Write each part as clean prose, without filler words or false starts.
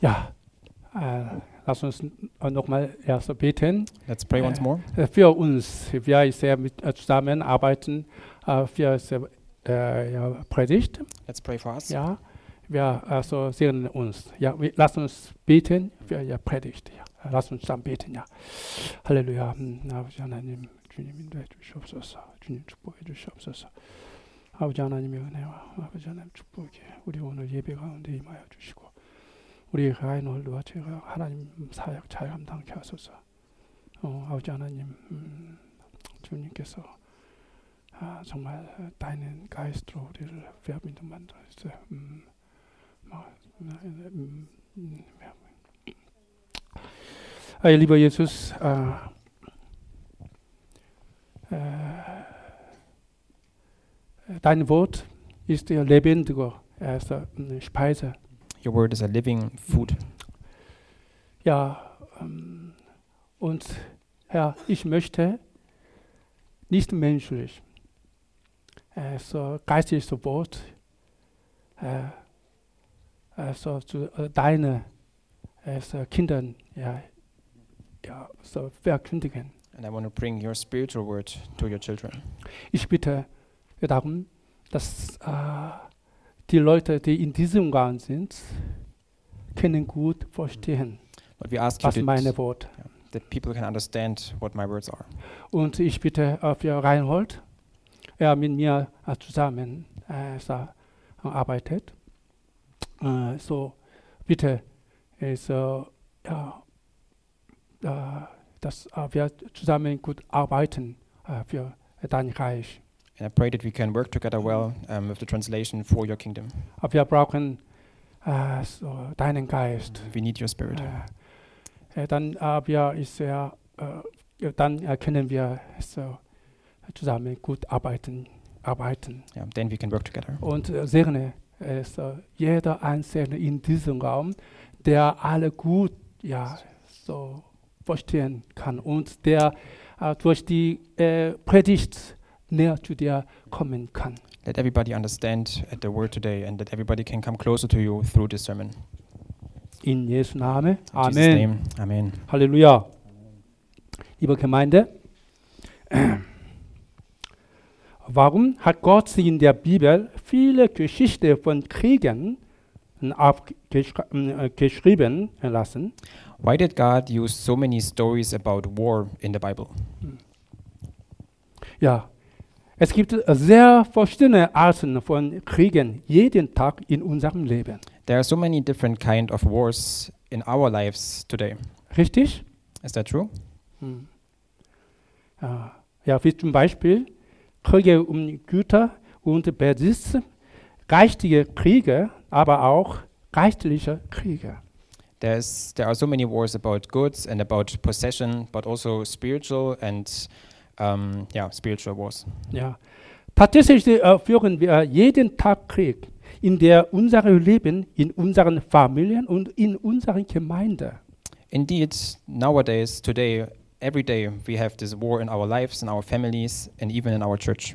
Ja, lass uns nochmal erst beten. Let's pray once more. Für uns, wir sehr zusammenarbeiten für Predigt. Let's pray for us. Ja, wir segnen uns. Ja, lass uns beten für Ihre Predigt. Ja, lass uns dann beten. Ja, 할렐루야. 아버지 하나님, 주님 인도해 주시옵소서. 주님 축복해 주시옵소서. 아버지 하나님의 은혜와 아버지 하나님 축복이 우리 오늘 예배 가운데 임하여 주시고 우리 라이놀드와 제가 하나님 사역 잘 감당케 하소서. 아버지 하나님, 주님께서 정말 deinen Geist로 우리를 verbinden 만들어주세요. Lieber Jesus, dein Wort ist der lebendige Speise. Your word is a living food. Ja, und Herr, ich möchte nicht menschlich, so geistliches Wort, zu deinen Kindern so verkündigen. And I want to bring your spiritual word to your children. Ich bitte darum, dass die Leute, die in diesem Raum sind, können gut verstehen, But we ask was you meine Worte. that people can understand what my words are. Und ich bitte für Reinhold, er mit mir zusammen arbeitet. So bitte, dass wir zusammen gut arbeiten für dein Reich. And I pray that we can work together well with the translation for your kingdom. Aber wir brauchen deinen Geist. We need your spirit. Dann können wir so zusammen gut arbeiten. Yeah, then we can work together. Und segne jeder Einzelne in diesem Raum, der alle gut so verstehen kann und der durch die Predigt näher zu dir kommen kann. Let everybody understand the word today and that everybody can come closer to you through this sermon. In Jesu Namen. In Jesus' Amen. name. Amen. Halleluja. Liebe Gemeinde, warum hat Gott in der Bibel viele Geschichten von Kriegen geschrieben lassen? Why did God use so many stories about war in the Bible? Ja, es gibt sehr verschiedene Arten von Kriegen jeden Tag in unserem Leben. There are so many different kind of wars in our lives today. Richtig? Is that true? Ja, wie zum Beispiel Kriege um Güter und Besitz, geistige Kriege, aber auch geistliche Kriege. There are so many wars about goods and about possession, but also spiritual and spiritual wars. Ja, tatsächlich führen wir jeden Tag Krieg in unser Leben, in unseren Familien und in unseren Gemeinden. Indeed, nowadays, today, every day, we have this war in our lives, in our families, and even in our church.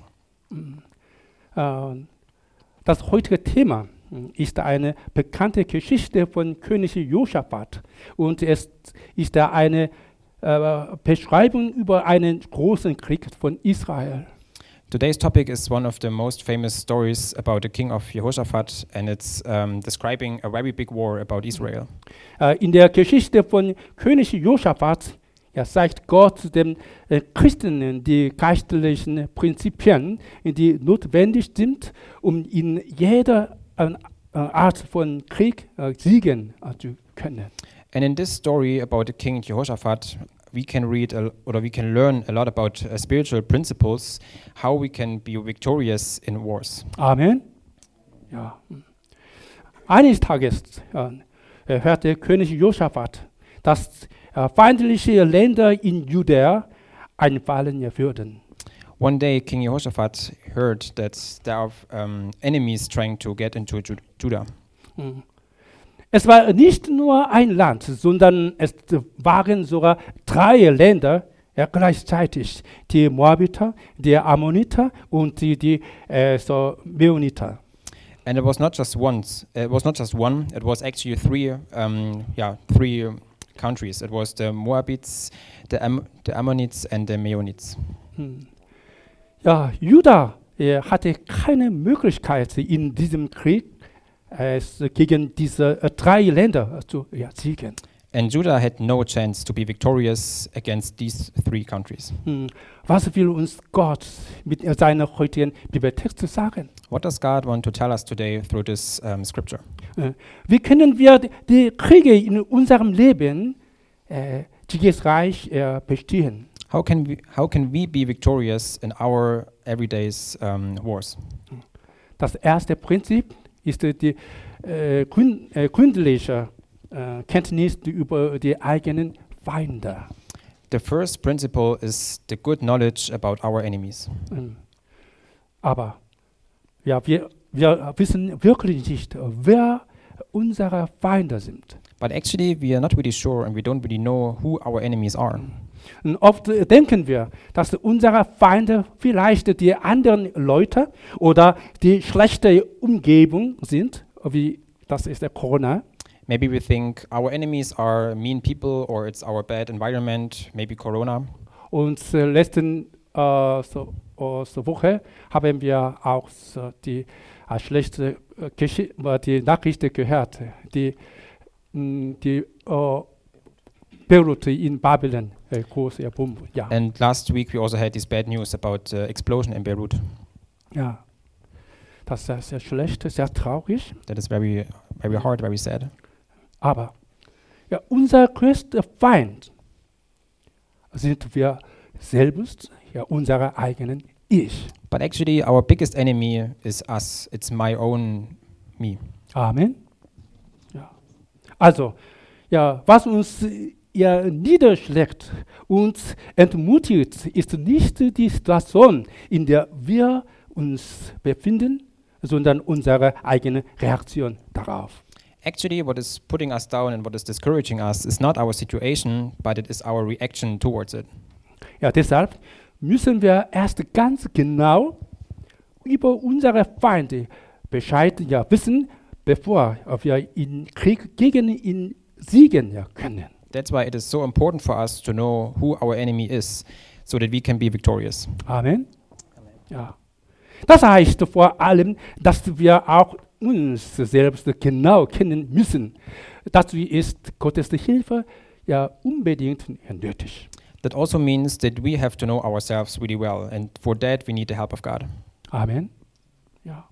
Das heutige Thema ist eine bekannte Geschichte von König Josaphat und es ist eine Beschreibung über einen großen Krieg von Israel. Today's topic is one of the most famous stories about the king of Jehoshaphat, and it's describing a very big war about Israel. In der Geschichte von König Josaphat zeigt Gott den Christen die geistlichen Prinzipien, die notwendig sind, um in jeder Art von Krieg siegen zu können. And in this story about the king Jehoshaphat, we can learn a lot about spiritual principles, how we can be victorious in wars. Amen. Ja. Eines Tages hörte König Josaphat, dass feindliche Länder in Judäa einfallen würden. One day, King Jehoshaphat heard that there are enemies trying to get into Judah. Es war nicht nur ein Land, sondern es waren sogar 3 Länder gleichzeitig. Die Moabiter, die Ammoniter und die Meuniter. And it was not just once. It was not just one. It was actually three countries. It was the Moabites, the Ammonites, and the Meunites. Ja, Juda hatte keine Möglichkeit in diesem Krieg gegen diese drei Länder zu siegen. And Judah had no chance to be victorious against these three countries. Was will uns Gott mit seiner heutigen Bibeltext sagen? What does God want to tell us today through this scripture? Wie können wir die Kriege in unserem Leben siegreich bestehen? How can we be victorious in our everyday's wars? Das erste Prinzip ist die gründliche Kenntnis über die eigenen Feinde. The first principle is the good knowledge about our enemies. Aber ja, wir wissen wirklich nicht, wer unsere Feinde sind. But actually, we are not really sure and we don't really know who our enemies are. Und oft denken wir, dass unsere Feinde vielleicht die anderen Leute oder die schlechte Umgebung sind, wie das ist der Corona. Maybe we think our enemies are mean people or it's our bad environment, maybe Corona. Und letzten Woche haben wir auch die schlechte die Nachricht gehört, die Beirut in Babylon große Bombe. Ja. And last week we also had this bad news about explosion in Beirut. Ja, das ist sehr schlecht, sehr traurig. That is very, very hard, very sad. Aber ja, unser größter Feind sind wir selbst, ja, unsere eigenen Ich. But actually our biggest enemy is us. It's my own me. Amen. Ja. Also, ja, was uns niederschlägt und entmutigt, ist nicht die Situation, in der wir uns befinden, sondern unsere eigene Reaktion darauf. Actually, what is putting us down and what is discouraging us is not our situation, but it is our reaction towards it. Ja, deshalb müssen wir erst ganz genau über unsere Feinde Bescheid wissen, bevor wir in Krieg gegen ihn siegen können. That's why it is so important for us to know who our enemy is, so that we can be victorious. Amen. Ja. Das heißt vor allem, dass wir auch uns selbst genau kennen müssen. Dazu ist Gottes Hilfe ja unbedingt nötig. That also means that we have to know ourselves really well, and for that we need the help of God. Amen. Ja.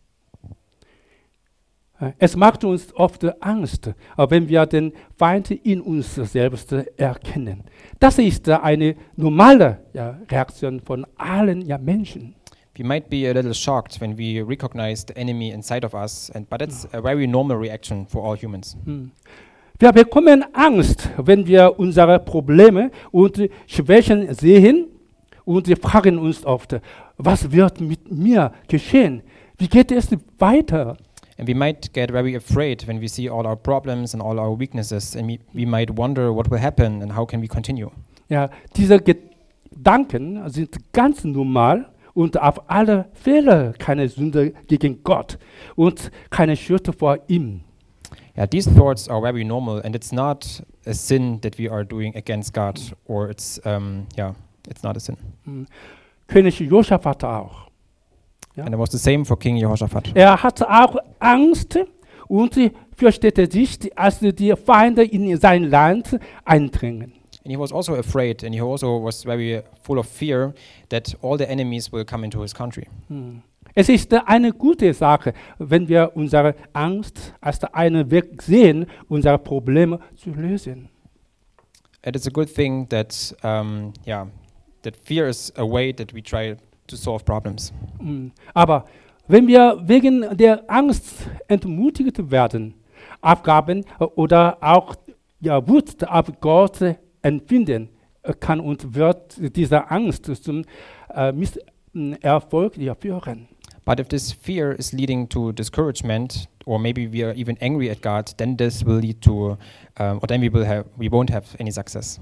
Es macht uns oft Angst, wenn wir den Feind in uns selbst erkennen. Das ist eine normale Reaktion von allen Menschen. We might be a little shocked when we recognize the enemy inside of us, but it's a very normal reaction for all humans. Wir bekommen Angst, wenn wir unsere Probleme und Schwächen sehen und wir fragen uns oft, was wird mit mir geschehen? Wie geht es weiter? And we might get very afraid when we see all our problems and all our weaknesses, and we might wonder what will happen and how can we continue. Ja, diese Gedanken sind ganz normal und auf alle Fälle keine Sünde gegen Gott und keine Schuld vor ihm. Yeah, these thoughts are very normal, and it's not a sin that we are doing against God, or it's not a sin. König Josaphat auch. Ja. And it was the same for King Jehoshaphat. Er hatte auch Angst und fürchtete sich, als die Feinde in sein Land eindringen. And he was also afraid, and he also was very full of fear that all the enemies will come into his country. Es ist eine gute Sache, wenn wir unsere Angst als einen Weg sehen, unsere Probleme zu lösen. It is a good thing that that fear is a way that we try to solve problems. Aber wenn wir wegen der Angst entmutigt werden, Aufgaben oder auch Wut auf Gott empfinden, kann und wird diese Angst zum Misserfolg führen. But if this fear is leading to discouragement, or maybe we are even angry at God, then this will lead to, or then we won't have any success.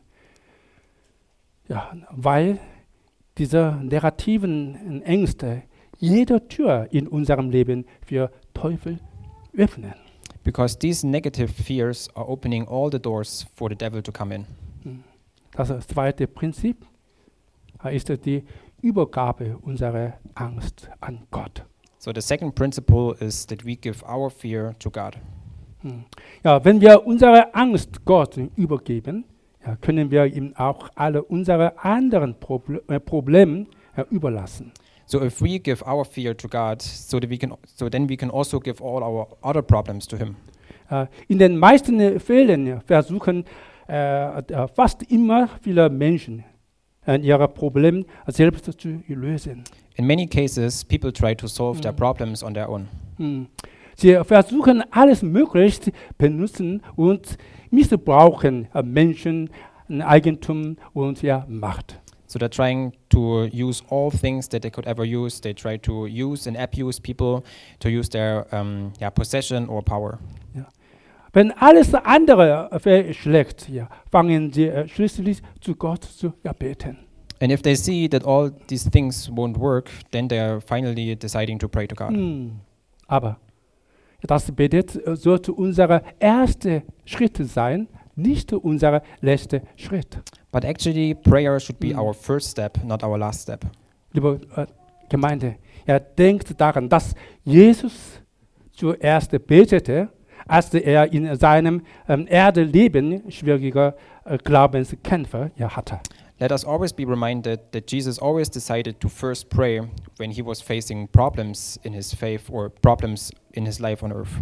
Ja, weil diese negativen Ängste jede Tür in unserem Leben für Teufel öffnen. Because these negative fears are opening all the doors for the devil to come in. Das zweite Prinzip ist die Übergabe unserer Angst an Gott. So the second principle is that we give our fear to God. Ja, wenn wir unsere Angst Gott übergeben, ja, können wir ihm auch alle unsere anderen Probleme überlassen. So if we give our fear to God, then we can also give all our other problems to Him. In den meisten Fällen versuchen fast immer viele Menschen ihre Probleme selbst zu lösen. In many cases, people try to solve their problems on their own. Sie versuchen alles Mögliche benutzen und missbrauchen Menschen, Eigentum und Macht. So they're trying to use all things that they could ever use. They try to use and abuse people to use their possession or power. Ja. Wenn alles andere verschlägt, fangen sie schließlich zu Gott zu beten. And if they see that all these things won't work, then they're finally deciding to pray to God. Aber das Gebet sollte unser erster Schritt sein, nicht unser letzter Schritt. But actually, prayer should be our first step, not our last step. Liebe Gemeinde, denkt daran, dass Jesus zuerst betete, als er in seinem Erdeleben schwierige Glaubenskämpfe hatte. Let us always be reminded that Jesus always decided to first pray when he was facing problems in his faith or problems in his life on earth.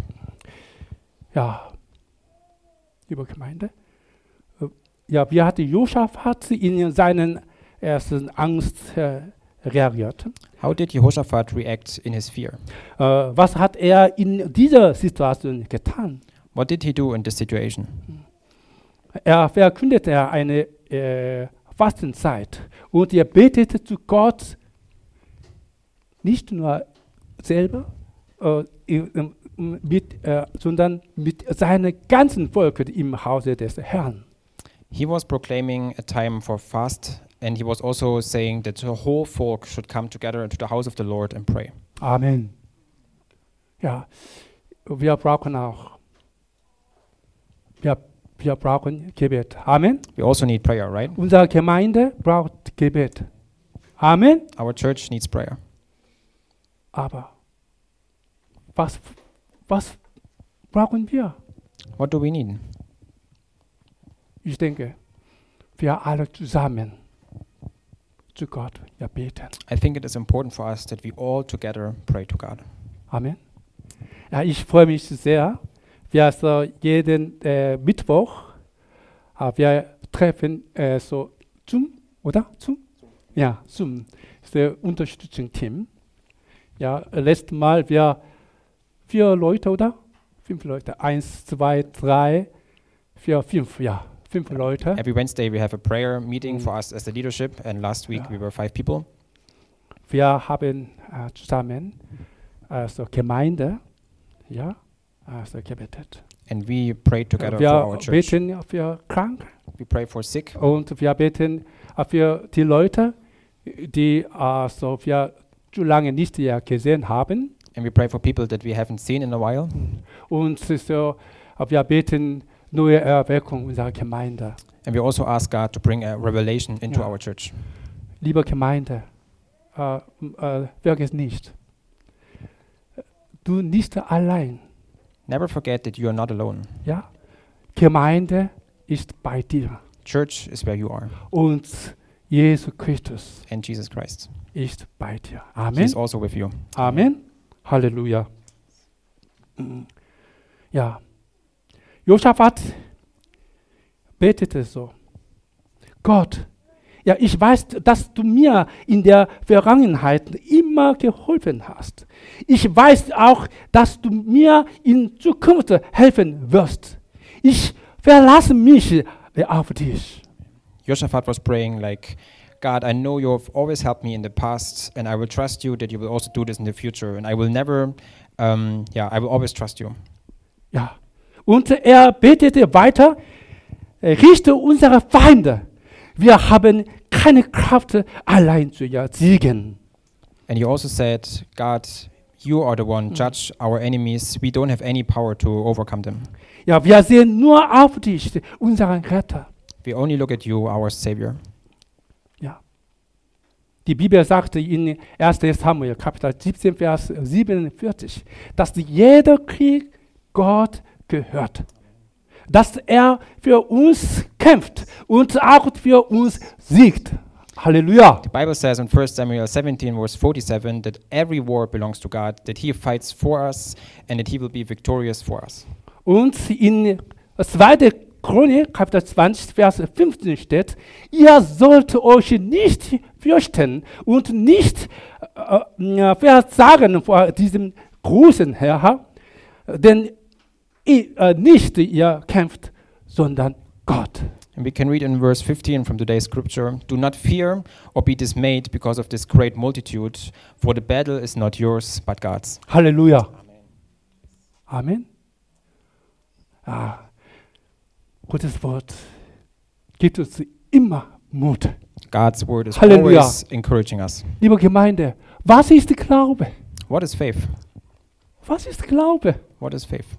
Ja, liebe Gemeinde, wie hat Josaphat in seinen ersten Angst reagiert? How did Jehoshaphat react in his fear? Was hat er in dieser Situation getan? What did he do in this situation? Er verkündete eine Fastenzeit und er betete zu Gott nicht nur selber, sondern mit seinem ganzen Volk im Hause des Herrn. He was proclaiming a time for fast, and he was also saying that the whole folk should come together into the house of the Lord and pray. Amen. Ja, wir brauchen auch. Wir brauchen Gebet. Amen. We also need prayer, right? Unsere Gemeinde braucht Gebet. Amen. Our church needs prayer. Aber was brauchen wir? What do we need? Ich denke, wir alle zusammen zu Gott beten. I think it is important for us that we all together pray to God. Amen. Ja, ich freue mich sehr. Wir jeden Mittwoch wir treffen so Zoom, oder? Zoom? Ja, Zoom. Das ist der Unterstützungsteam. Ja, letztes Mal wir 4 Leute, oder? 5 Leute. 1, 2, 3, 4, 5, 5 Leute. Every Wednesday we have a prayer meeting for us as the leadership, and last week we were 5 people. Wir haben zusammen so Gemeinde, gebetet. And we prayed together wir for our church. Beten für Kranke. We pray for sick. Und wir beten für die Leute, die wir zu lange nicht gesehen haben. And we pray for people that we haven't seen in a while. Und so, wir beten neue Erweckung unserer Gemeinde. And we also ask God to bring a revelation into our church. Liebe Gemeinde, vergiss nicht, du nicht allein. Never forget that you are not alone. Ja, Gemeinde ist bei dir. Church is where you are. Und Jesus Christus And Jesus Christ. ist bei dir. He Amen. is also with you. Amen. Halleluja. Ja, Josaphat betete so: Gott, ich weiß, dass du mir in der Vergangenheit immer geholfen hast. Ich weiß auch, dass du mir in Zukunft helfen wirst. Ich verlasse mich auf dich. Josaphat was praying like, God, I know you have always helped me in the past, and I will trust you that you will also do this in the future, and I will never, I will always trust you. Ja, und er betete weiter: Richte unsere Feinde. Wir haben keine Kraft, allein zu siegen. And he also said, God, You are the one, judge our enemies. We don't have any power to overcome them. Ja, wir sehen nur auf dich, unseren Retter. We only look at you, our Savior. Ja. Die Bibel sagt in 1. Samuel, Kapitel 17, Vers 47, dass jeder Krieg Gott gehört. Dass er für uns kämpft und auch für uns siegt. Halleluja. The Bible says in 1 Samuel 17, verse 47, that every war belongs to God, that He fights for us, and that He will be victorious for us. Und in 2. Chronik, Kapitel 20, Vers 15 steht, ihr sollt euch nicht fürchten und nicht versagen vor diesem großen Herr, denn nicht ihr kämpft, sondern Gott. And we can read in verse 15 from today's scripture, do not fear or be dismayed because of this great multitude, for the battle is not yours, but God's. Halleluja. Amen. Ah, Gottes Wort gibt uns immer Mut. God's word is Halleluja. always encouraging us. Liebe Gemeinde, was ist Glaube? What is faith? Was ist Glaube? What is faith?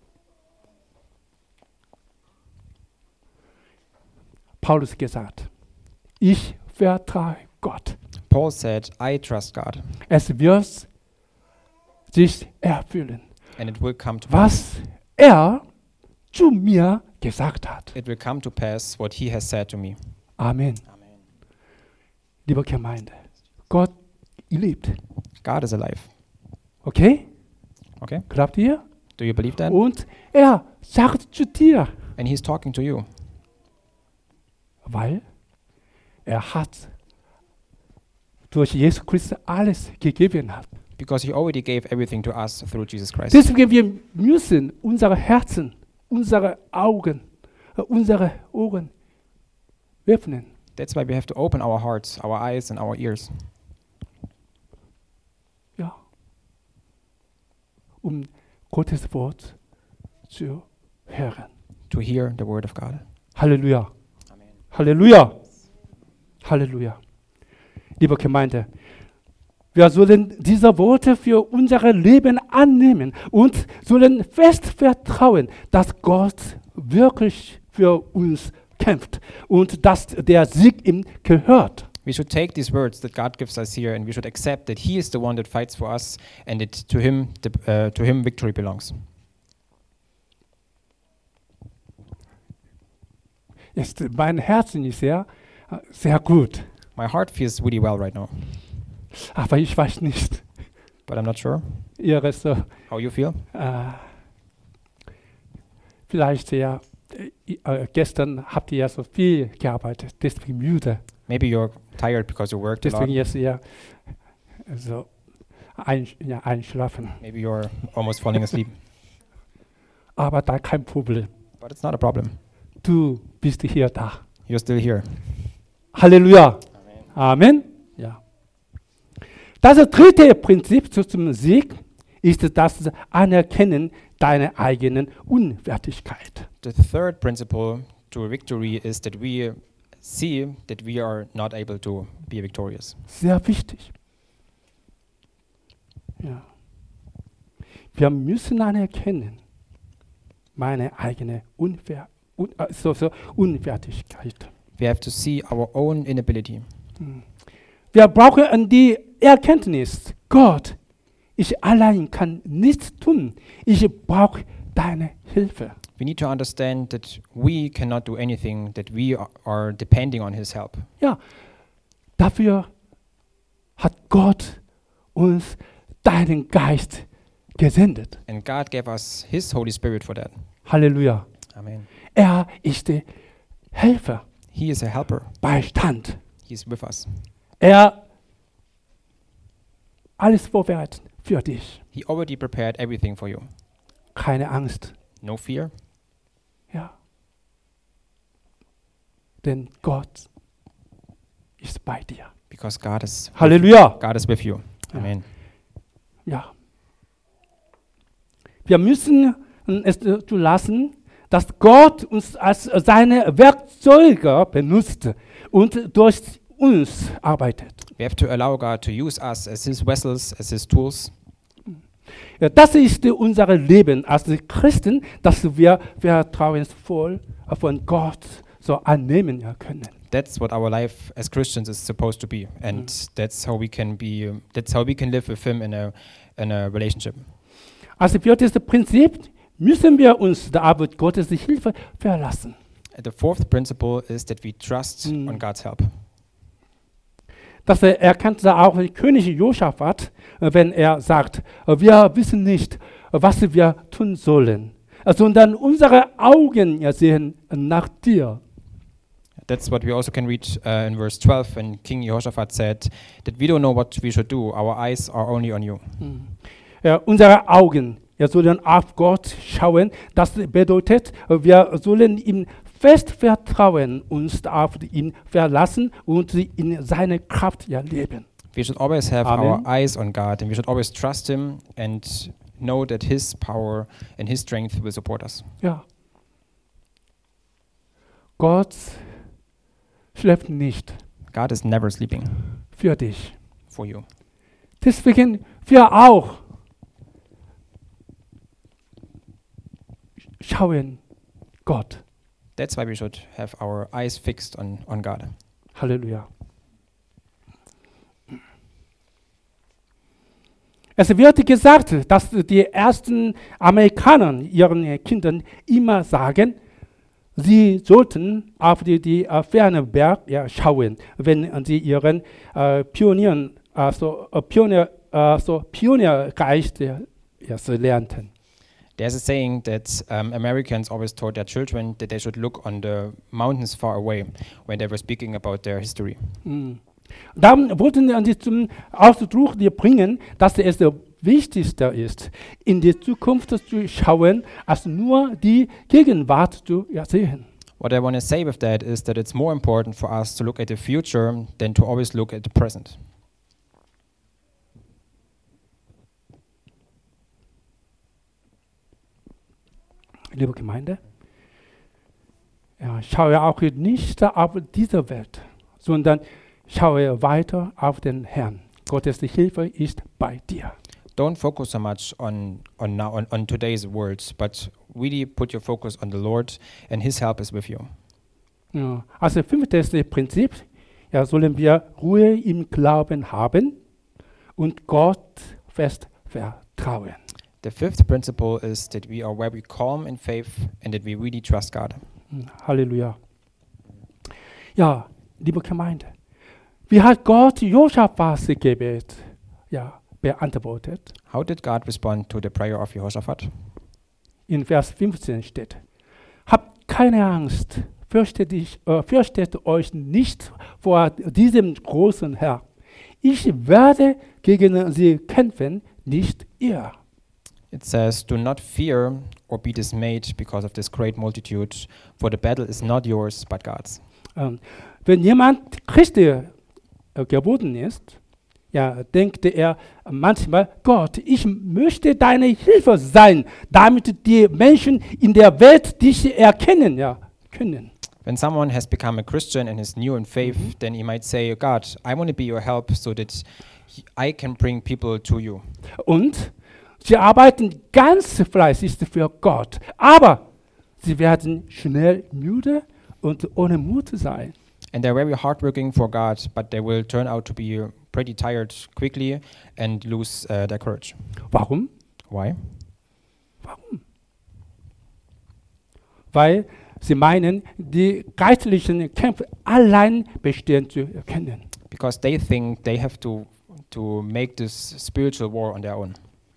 Paulus gesagt, ich vertraue Gott. Paul said, I trust God, Es wird sich erfüllen, and it will come to pass. was er zu mir gesagt hat. It will come to pass what He has said to me. Amen. Amen. Liebe Gemeinde, Gott lebt. God is alive. Okay? Okay? Glaubt ihr? Do you believe that? Und er sagt zu dir, And He's talking to you weil er hat durch Jesus Christus alles gegeben hat. because He already gave everything to us through Jesus Christ. Deswegen wir müssen unsere Herzen, unsere Augen, unsere Ohren öffnen. That's why we have to open our hearts, our eyes, and our ears, Ja. Um Gottes Wort zu hören. to hear the word of God. Halleluja. Amen. Halleluja. Halleluja. Liebe Gemeinde, wir sollen diese Worte für unser Leben annehmen und sollen fest vertrauen, dass Gott wirklich für uns kämpft und dass der Sieg ihm gehört. We should take these words that God gives us here, and we should accept that He is the one that fights for us, and that to Him victory belongs. Jetzt, mein Herzen ist sehr gut, My heart feels really well right now, aber ich weiß nicht, but I'm not sure Ihres, how you feel. vielleicht ja, gestern habt ihr ja so viel gearbeitet, deswegen müde. Maybe you're tired because you worked a lot. Deswegen jetzt ja so einschlafen. Maybe you're almost falling asleep, Aber da kein Problem. but it's not a problem. Du bist hier da. You're still here. Halleluja. Amen. Ja. Das dritte Prinzip zum Sieg ist das Anerkennen deiner eigenen Unwertigkeit. The third principle to victory is that we see that we are not able to be victorious. Sehr wichtig. Ja. Wir müssen anerkennen meine eigene Unwertigkeit. We have to see our own inability. Wir brauchen die Erkenntnis, Gott, ich allein kann nichts tun. Ich brauche deine Hilfe. We need to understand that we cannot do anything, that we are depending on His help. Ja, dafür hat Gott uns deinen Geist gesendet. And God gave us His Holy Spirit for that. Halleluja. Amen. Er ist der Helfer, He is a helper. Beistand. He is with us. Er alles vorbereitet für dich. He already prepared everything for you. Keine Angst. No fear, Ja. Denn Gott ist bei dir. because God is Halleluja. God is with you. Amen. Ja. Wir müssen es zulassen, dass Gott uns als seine Werkzeuge benutzt und durch uns arbeitet. We have to allow God to use us as His vessels, as His tools. Ja, das ist unser Leben als Christen, dass wir vertrauensvoll von Gott so annehmen können. That's what our life as Christians is supposed to be, and that's how we can live with Him in a relationship. Als viertes Prinzip müssen wir uns auf Gottes Hilfe verlassen. The fourth principle is that we trust on God's help. Das erkannte auch König Josaphat, wenn er sagt, wir wissen nicht, was wir tun sollen, sondern unsere Augen sehen nach dir. That's what we also can read in verse 12 when King Jehoshaphat said that we don't know what we should do, our eyes are only on you. Ja, unsere Augen sollen auf Gott schauen. Das bedeutet, wir sollen ihm fest vertrauen, uns auf ihn verlassen und in seine Kraft leben. We should always have Amen. our eyes on God, and we should always trust Him and know that His power and His strength will support us. Ja. Gott schläft nicht God is never sleeping für dich. for you. Deswegen wir auch schauen Gott. That's why we should have our eyes fixed on God. Halleluja. Es wird gesagt, dass die ersten Amerikaner ihren Kindern immer sagen, sie sollten auf die ferne Berg schauen, wenn sie ihren Pioniergeist lernten. There's a saying that Americans always taught their children that they should look on the mountains far away when they were speaking about their history. Dann wollten sie zum Ausdruck bringen, dass es das Wichtigste ist, in die Zukunft zu schauen, als nur die Gegenwart zu sehen. What I want to say with that is that it's more important for us to look at the future than to always look at the present. Liebe Gemeinde, schaue auch nicht auf diese Welt, sondern schaue weiter auf den Herrn. Gottes Hilfe ist bei dir. Don't focus so much on today's world, but really put your focus on the Lord, and His help is with you. Ja, als fünftes Prinzip sollen wir Ruhe im Glauben haben und Gott fest vertrauen. The fifth principle is that we are very calm in faith and that we really trust God. Halleluja. Ja, liebe Gemeinde, wie hat Gott Josaphats Gebet beantwortet? How did God respond to the prayer of Jehoshaphat? In Vers 15 steht, habt keine Angst, fürchtet euch nicht vor diesem großen Herr. Ich werde gegen sie kämpfen, nicht ihr. It says, do not fear or be dismayed because of this great multitude, for the battle is not yours, but God's. Wenn jemand Christi geworden ist, denkt er manchmal, Gott, ich möchte deine Hilfe sein, damit die Menschen in der Welt dich erkennen können. When someone has become a Christian and is new in faith, then he might say, God, I want to be your help so that I can bring people to you. Und sie arbeiten ganz fleißig für Gott, aber sie werden schnell müde und ohne Mut sein. And they're very hardworking for God, but they will turn out to be pretty tired quickly and lose their courage. Warum? Why? Warum? Weil sie meinen, die geistlichen Kämpfe allein bestehen zu können. Because they think they have to make this spiritual war on their own.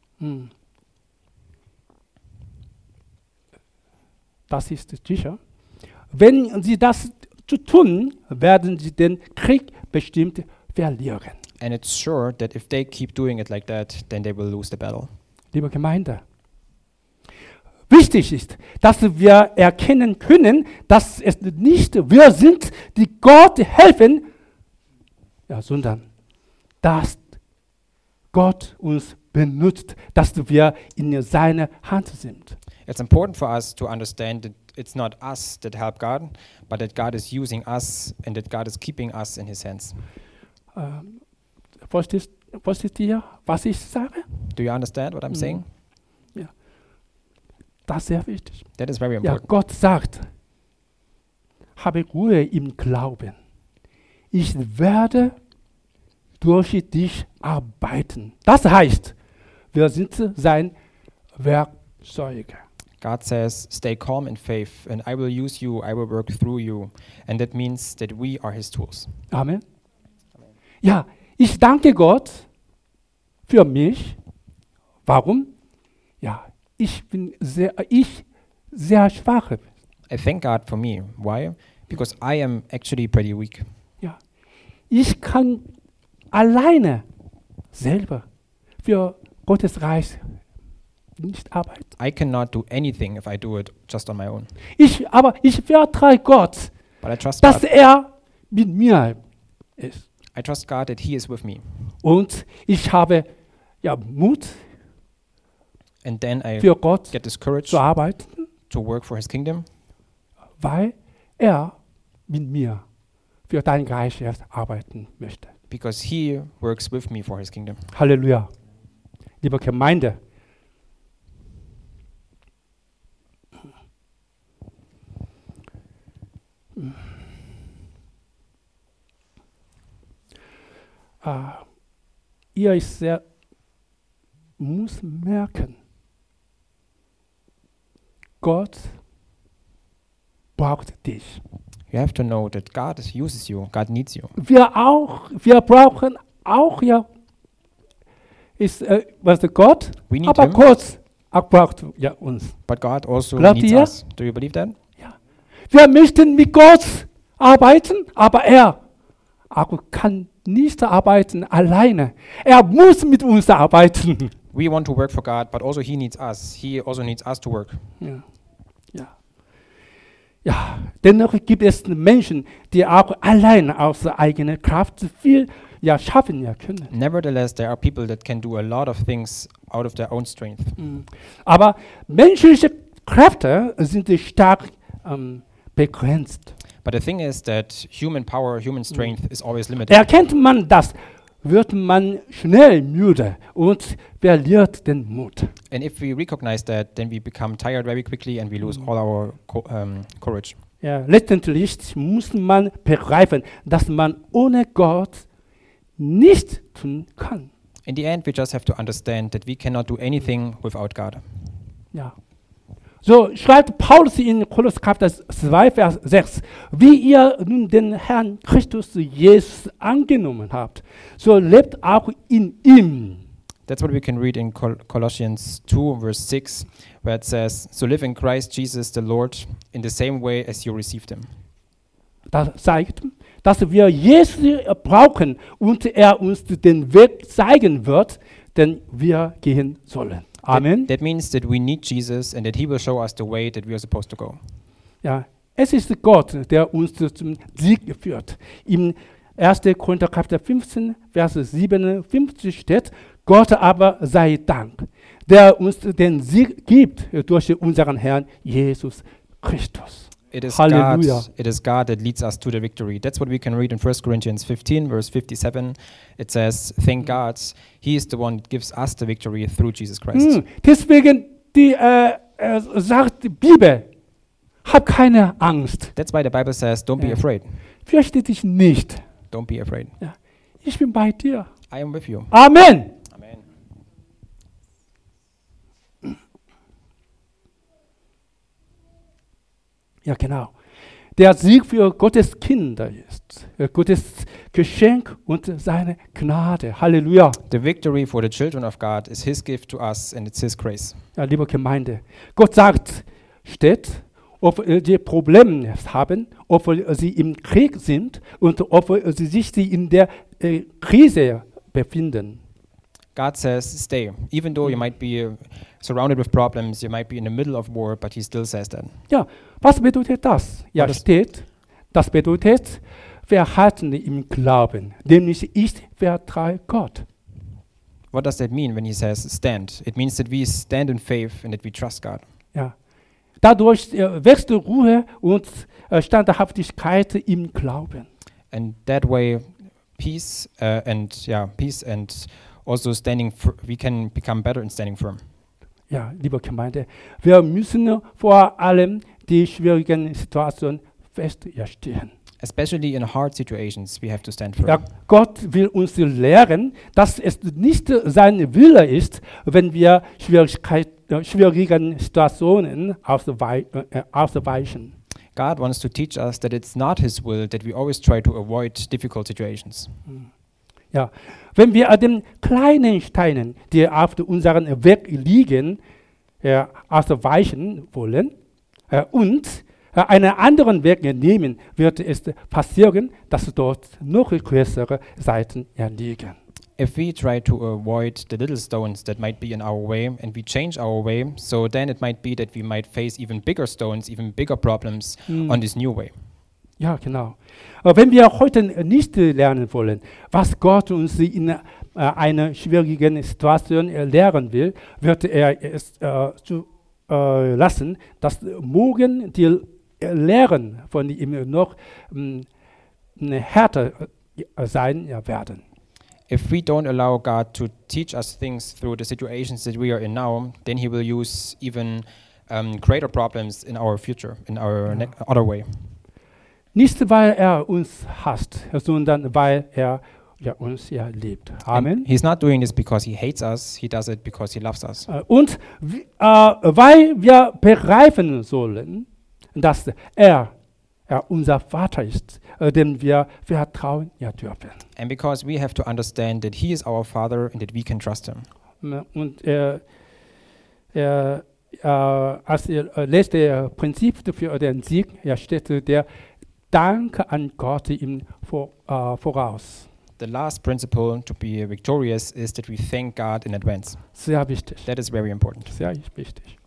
Das ist sicher. Wenn sie das zu tun, werden sie den Krieg bestimmt verlieren. And it's sure that if they keep doing it like that, then they will lose the battle. Liebe Gemeinde, wichtig ist, dass wir erkennen können, dass es nicht wir sind, die Gott helfen, sondern dass Gott uns benutzt, dass wir in seiner Hand sind. It's important for us to understand that it's not us that help God, but that God is using us and that God is keeping us in His hands. Wusstet ihr, was ich sage? Do you understand what I'm saying? Das ist sehr wichtig. That is very Ja, important. Gott sagt, habe Ruhe im Glauben. Ich werde durch dich arbeiten. Das heißt, wir sind sein Werkzeuge. God says, stay calm in faith, and I will use you, I will work through you. And that means that we are his tools. Amen. Ja, ich danke Gott für mich. Warum? Ja, ich bin sehr schwach. I thank God for me. Why? Because I am actually pretty weak. Ja, ich kann alleine selber für Gottes Reich nicht arbeiten. I cannot do anything if I do it just on my own. Aber ich vertraue Gott, But I trust dass God. er mit mir ist. I trust God that he is with me. Und ich habe Mut, And then I für Gott get this courage zu arbeiten, to work for his kingdom weil er mit mir für dein Reich erst arbeiten möchte. because he works with me for his kingdom. Halleluja. Liebe Gemeinde, ihr muss merken, Gott braucht dich. You have to know that God uses you. God needs you. Wir brauchen auch was Gott, We need aber him, Gott braucht uns. but God also Glaubt needs ihr? us. Do you believe that? Wir möchten mit Gott arbeiten, aber er kann nicht arbeiten alleine. Er muss mit uns arbeiten. We want to work for God, but also he needs us. He also needs us to work. Ja, dennoch gibt es Menschen, die auch allein aus eigener Kraft viel schaffen können. Nevertheless, there are people that can do a lot of things out of their own strength. Aber menschliche Kräfte sind stark begrenzt. But the thing is that human power, human strength is always limited. Erkennt man das, wird man schnell müde und verliert den Mut. And if we recognize that, then we become tired very quickly and we lose all our courage. Ja, letztendlich muss man begreifen, dass man ohne Gott nicht tun kann. In the end, we just have to understand that we cannot do anything without God. Ja. So schreibt Paulus in Kolosser Kapitel 2, Vers 6, wie ihr nun den Herrn Christus Jesus angenommen habt, so lebt auch in ihm. That's what we can read in Colossians 2, verse 6, where it says, so live in Christ Jesus the Lord in the same way as you received him. Das zeigt, dass wir Jesus brauchen und er uns den Weg zeigen wird, den wir gehen sollen. Amen. That means that we need Jesus and that he will show us the way that we are supposed to go. Ja, es ist Gott, der uns zum Sieg führt. Im 1. Korinther Kapitel 15, Vers 57 steht, Gott aber sei Dank, der uns den Sieg gibt durch unseren Herrn Jesus Christus. It is Hallelujah. God that leads us to the victory. That's what we can read in 1 Corinthians 15, verse 57. It says, thank God, he is the one that gives us the victory through Jesus Christ. Deswegen sagt die Bibel, hab keine Angst, That's why the Bible says, don't be Yeah. afraid. fürchte dich nicht. Don't be afraid. Ich bin bei dir. I am with you. Amen. Amen. Ja, genau. Der Sieg für Gottes Kinder ist Gottes Geschenk und seine Gnade. Halleluja. The victory for the children of God is his gift to us and it's his grace. Ja, liebe Gemeinde, Gott sagt, steht, ob sie Probleme haben, ob sie im Krieg sind und ob sie sich in der Krise befinden. God says, stay. Even though you might be surrounded with problems, you might be in the middle of war, but he still says that. Ja, was bedeutet das? Ja, Das- steht, das bedeutet, verhalten im Glauben, nämlich ich vertraue Gott. What does that mean when he says stand? It means that we stand in faith and that we trust God. Ja. Dadurch wächst Ruhe und Standhaftigkeit im Glauben. And that way, peace and also we can become better in standing firm. Ja, liebe Gemeinde, wir müssen vor allem die schwierigen Situationen feststehen. Especially in hard situations, we have to stand firm. Ja, Gott will uns lehren, dass es nicht sein Wille ist, wenn wir schwierigen Situationen ausweichen. God wants to teach us that it's not His will that we always try to avoid difficult situations. Ja, wenn wir an den kleinen Steinen, die auf unserem Weg liegen, ausweichen wollen und einen anderen Weg nehmen, wird es passieren, dass dort noch größere Seiten liegen. If we try to avoid the little stones that might be in our way and we change our way, so then it might be that we might face even bigger stones, even bigger problems on this new way. Ja, genau. Wenn wir heute nicht lernen wollen, was Gott uns in einer schwierigen Situation lehren will, wird er es lassen, dass morgen die Lehren von ihm noch härter sein werden. If we don't allow God to teach us things through the situations that we are in now, then He will use even greater problems in our future, in our other way. Nicht, weil er uns hasst, sondern weil er uns liebt. Amen. And he's not doing this because he hates us, he does it because he loves us. Und weil wir begreifen sollen, dass er unser Vater ist, dem wir vertrauen dürfen. And because we have to understand that he is our Father and that we can trust him. Und als letztes Prinzip für den Sieg steht der Dank an Gott ihm voraus. The last principle to be victorious is that we thank God in advance. Sehr wichtig. That is very important. Sehr wichtig.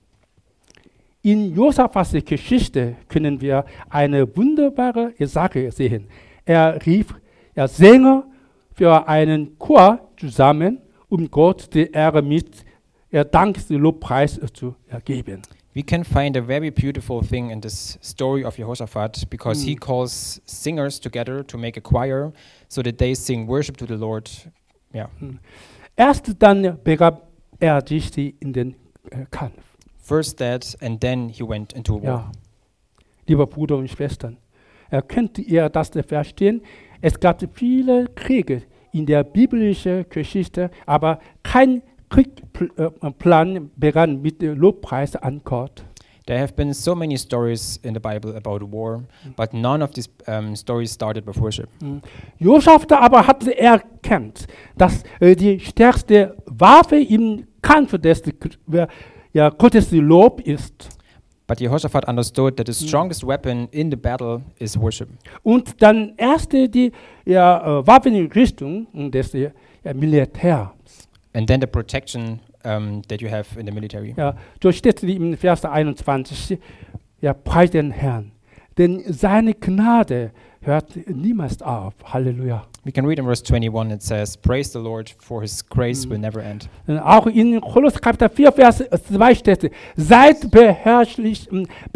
In Josaphats Geschichte können wir eine wunderbare Sache sehen. Er rief Sänger für einen Chor zusammen, um Gott die Ehre mit Danklobpreis zu geben. We can find a very beautiful thing in this story of Jehoshaphat because he calls singers together to make a choir so that they sing worship to the Lord. Yeah. Erst dann begab er sich in den Kampf. First that and then he went into war. Ja. Liebe Brüder und Schwestern, könnt ihr das verstehen? Es gab viele Kriege in der biblischen Geschichte, aber kein Kriegsplan begann mit Lobpreis an Gott. There have been so many stories in the Bible about war, but none of these stories started with worship. Josaphat aber hatte erkannt, dass die stärkste Waffe im Kampf des Gottes Lob ist. But Jehoshaphat understood that the strongest weapon in the battle is worship. Und dann erst die Waffenrüstung des Militärs. And then the protection that you have in the military. Ja, so steht im Vers 21, preis den Herrn, denn seine Gnade hört niemals auf. Halleluja. We can read in verse 21, it says, Praise the Lord, for his grace will never end. Auch in Kolosser Kapitel 4, Vers 2 steht, seid beherrlich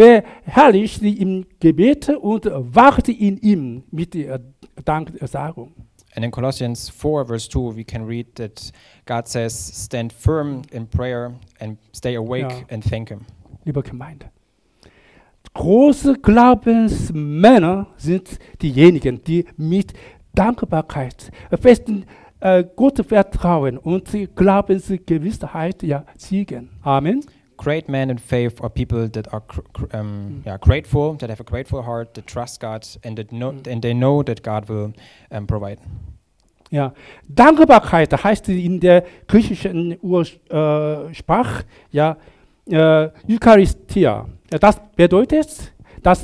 im Gebet und wacht in ihm mit der Danksagung. And in Colossians 4, verse 2, we can read that God says, stand firm in prayer and stay awake and thank him. Liebe Gemeinde, große Glaubensmänner sind diejenigen, die mit Dankbarkeit, festen Gott vertrauen und Glaubensgewissheit siegen. Amen. Great men in faith are people that are grateful, that have a grateful heart, that trust God, and and they know that God will provide. Ja, Dankbarkeit heißt in der griechischen Ursprache Eucharistia. Das bedeutet, dass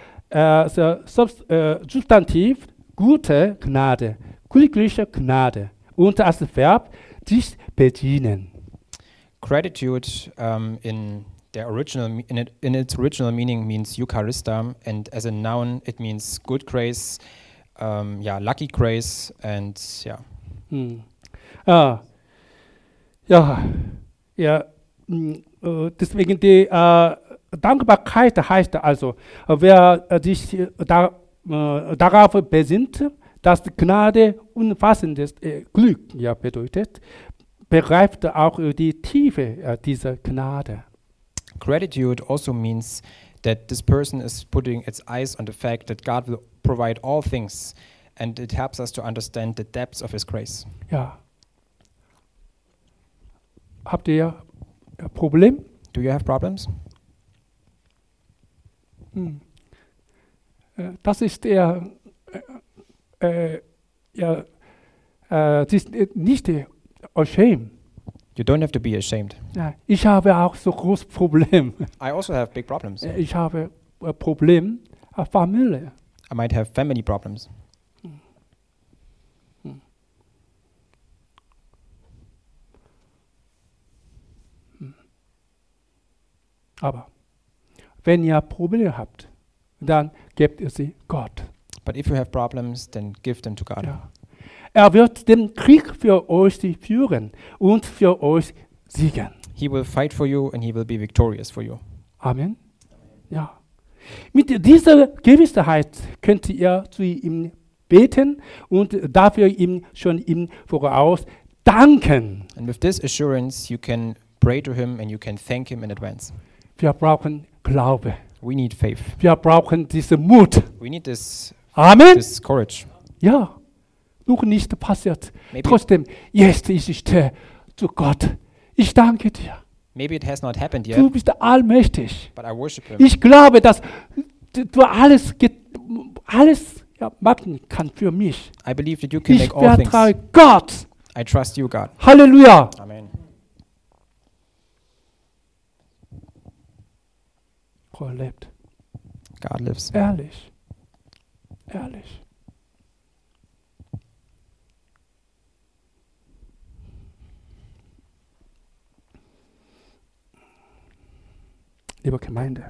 Substantiv gute Gnade, glückliche Gnade und als Verb sich bedienen. Gratitude in its original meaning means Eucharista, and as a noun it means good grace, lucky grace, and deswegen die Dankbarkeit heißt also, wer sich darauf besinnt, dass Gnade umfassendes Glück bedeutet, begreift auch die Tiefe dieser Gnade. Gratitude also means that this person is putting its eyes on the fact that God will provide all things, and it helps us to understand the depths of His grace. Ja. Habt ihr ein Problem? Do you have problems? Das ist das ist nicht ashamed. You don't have to be ashamed. Ja, ich habe auch so großes Problem. I also have big problems. Ich habe ein Problem Familie. I might have family problems. Aber wenn ihr Probleme habt, dann gebt ihr sie Gott. But if you have problems, then give them to God. Ja. Er wird den Krieg für euch führen und für euch siegen. He will fight for you and He will be victorious for you. Amen. Ja. Mit dieser Gewissheit könnt ihr zu ihm beten und dafür ihm schon im Voraus danken. And with this assurance, you can pray to Him and you can thank Him in advance. Wir brauchen Glaube. We need faith. Wir brauchen diesen Mut. We need this Amen. courage. Ja, noch nicht passiert. Maybe- Trotzdem, jetzt ist es zu Gott. Ich danke dir. Maybe it has not happened yet, Du bist allmächtig. but I worship Him. Ich glaube, dass du alles machen kannst für mich. I believe that you can Ich make all things. vertraue Gott. I trust you, God. Halleluja. Amen. Gott lebt. God lives. Ehrlich. Ehrlich. Liebe Gemeinde,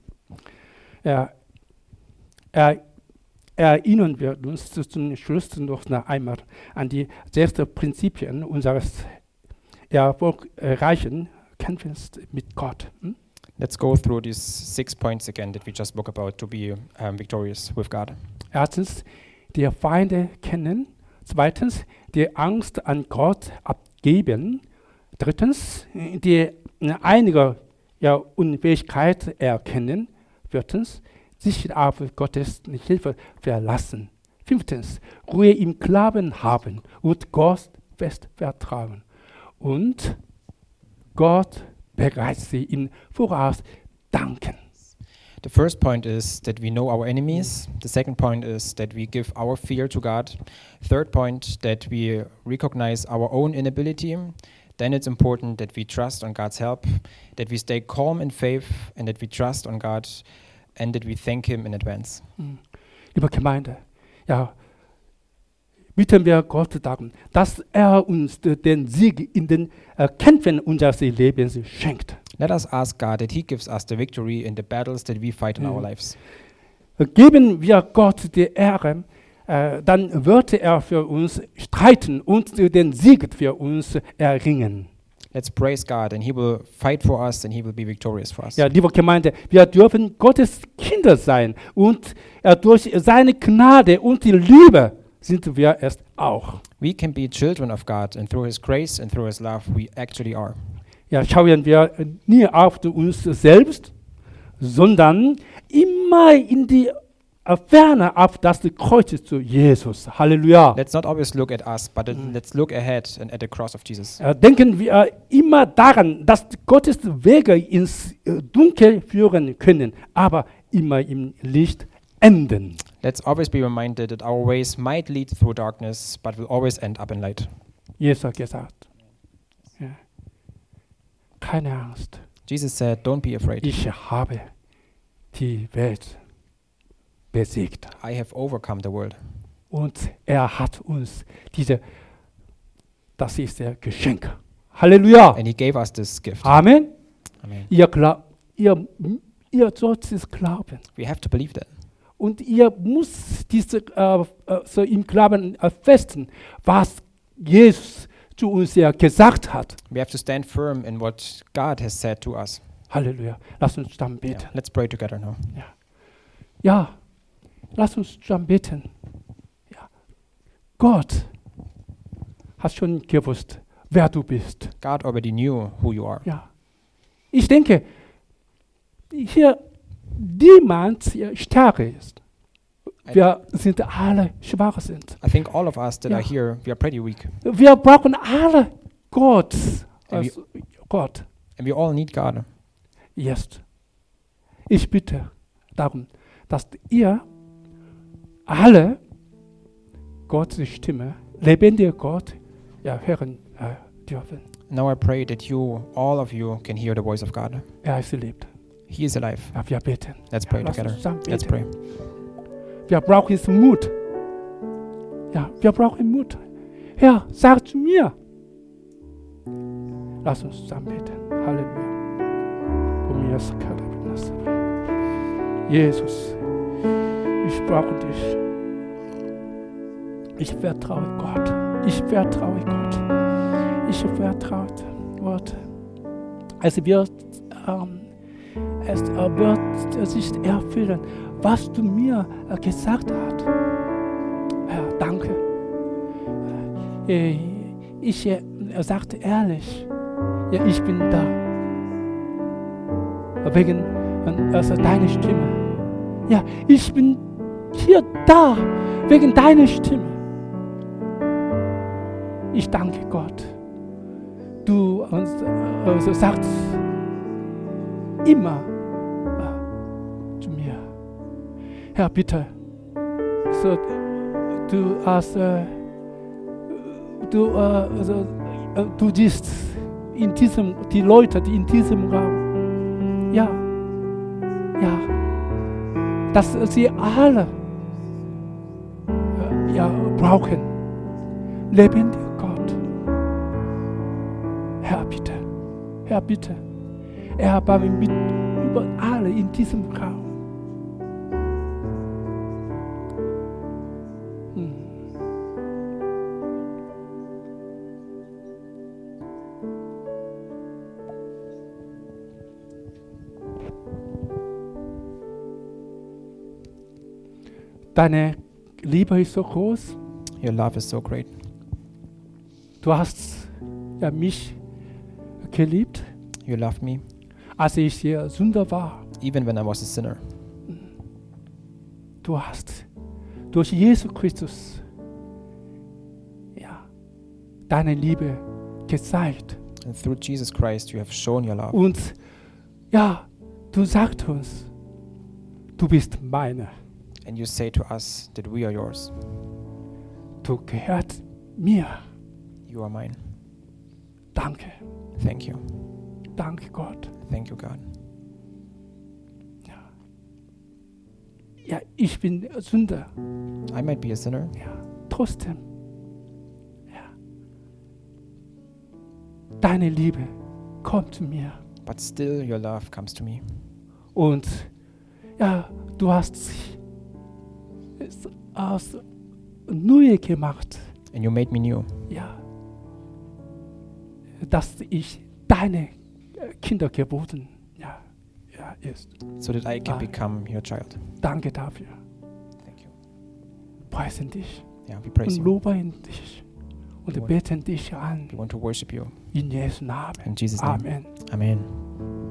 erinnern wir uns zum Schluss noch einmal an die 6 Prinzipien unseres erfolgreichen Kämpfens mit Gott. Let's go through these 6 points again that we just spoke about to be victorious with God. Erstens, die Feinde kennen. Zweitens, die Angst an Gott abgeben. Drittens, die einige Unfähigkeit erkennen. Viertens, sich auf Gottes Hilfe verlassen. Fünftens, Ruhe im Glauben haben und Gott fest vertrauen. Und Gott bereits sie im Voraus danken. The first point is that we know our enemies. The second point is that we give our fear to God. Third point, that we recognize our own inability. Then it's important that we trust on God's help, that we stay calm in faith, and that we trust on God, and that we thank Him in advance. Liebe Gemeinde, ja, bitten wir Gott darum, dass uns den Sieg in den Kämpfen unseres Lebens schenkt. Let us ask God that He gives us the victory in the battles that we fight in our lives. Geben wir Gott die Ehre, dann wird für uns streiten und den Sieg für uns erringen. Let's praise God, and He will fight for us, and He will be victorious for us. Ja, liebe Gemeinde, wir dürfen Gottes Kinder sein und durch seine Gnade und die Liebe sind wir es auch. We can be children of God, and through His grace and through His love, we actually are. Ja, schauen wir nie auf uns selbst, sondern immer in die Ferne auf das Kreuz zu Jesus. Halleluja. Let's not always look at us, but let's look ahead and at the cross of Jesus. Denken wir immer daran, dass Gottes Wege ins Dunkel führen können, aber immer im Licht enden. Let's always be reminded that our ways might lead through darkness, but will always end up in light. Jesus hat gesagt, ja, keine Angst, Jesus said, "Don't be afraid. ich habe die Welt besiegt. I have overcome the world." Und er hat uns das ist der Geschenk. Halleluja. And He gave us this gift. Amen. Amen. Ihr sollt es glauben. We have to believe that. Und ihr müsst so im Glauben festen, was Jesus zu uns ja gesagt hat. We have to stand firm in what God has said to us. Halleluja. Lass uns dann beten. Yeah. Let's pray together now. Ja, lass uns dann beten. Ja. Gott hat schon gewusst, wer du bist. God already knew who you are. Ja. Ich denke, hier niemand hier stark ist. Wir sind alle schwach sind. I think all of us that Ja. are here, we are pretty weak. Wir brauchen alle Gott. Also Gott. And we all need God. Jetzt. Ich bitte darum, dass ihr alle Gottes Stimme, lebendige Gott, hören dürfen. Now I pray that you, all of you, can hear the voice of God. Er ist lebt. He is alive. Ja, wir beten. Let's pray Lass uns together. zusammen Let's beten. pray. Wir brauchen jetzt Mut. Ja, wir brauchen Mut. Herr, sag zu mir. Lass uns zusammen beten. Halleluja. Jesus, ich brauche dich. Ich vertraue Gott. Ich vertraue Gott. Ich vertraue Gott. Es wird sich erfüllen, was du mir gesagt hast. Herr, danke. Ich sagte ehrlich, ja, ich bin da. Wegen deiner Stimme. Ja, ich bin hier da, wegen deiner Stimme. Ich danke Gott. Du uns sagst immer zu mir, Herr, bitte, so, du siehst die Leute, die in diesem Raum, ja, dass sie alle brauchen, lebendiger Gott. Herr, bitte, erbarme mit über alle in diesem Raum. Deine Liebe ist so groß. Your love is so great. Du hast mich geliebt, You loved me, als ich hier Sünder war. even when I was a sinner. Du hast durch Jesus Christus deine Liebe gezeigt. And through Jesus Christ, you have shown your love. Und du sagst uns, du bist meine. And you say to us that we are yours. Du gehört mir. You are mine. Danke. Thank you. Danke Gott. Thank you, God. Ja, ich bin Sünder. I might be a sinner, Ja, trotzdem. Ja. Deine Liebe kommt zu mir. but still your love comes to me. Und du hast es aus Neue gemacht. And you made me new, Ja. Dass ich deine Kinder geworden ist. so that I can Ah. become your child. Danke dafür. Thank you. Preisen dich Yeah, we praise und you. loben dich und We want- beten dich an. We want to worship you. In Jesu Namen. In Jesus' name. Amen. Amen.